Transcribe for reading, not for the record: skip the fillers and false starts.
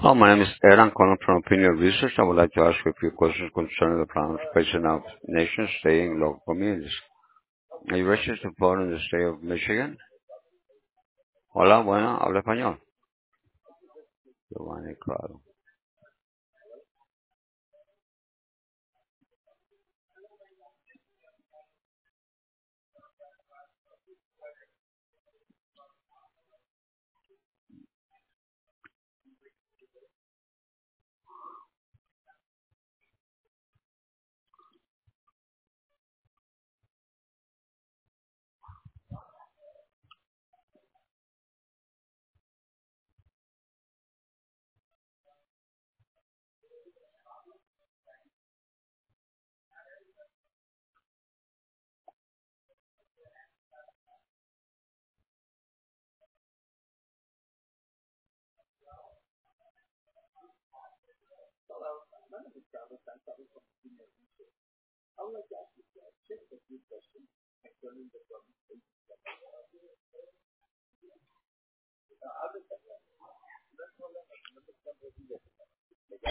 Hello, my name is Ed. I'm calling from Opinion Research. I would like to ask you a few questions concerning the participation of nations staying in local communities. Are you registered to vote in the state of Michigan? Hola, bueno, habla español. Giovanni, claro.